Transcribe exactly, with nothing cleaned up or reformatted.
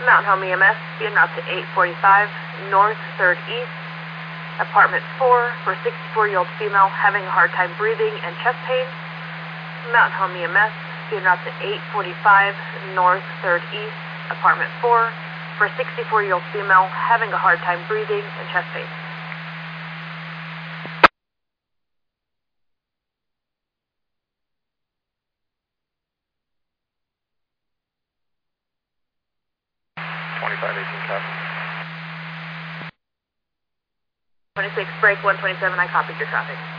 Mountain Home E M S, be en route to eight forty-five North third East, apartment four, for sixty-four-year-old female having a hard time breathing and chest pain. Mountain Home E M S, be en route to eight forty-five North third East, apartment four, for sixty-four-year-old female having a hard time breathing and chest pain. twenty-five eighteen, copy. twenty-six, break one twenty-seven, I copied your traffic.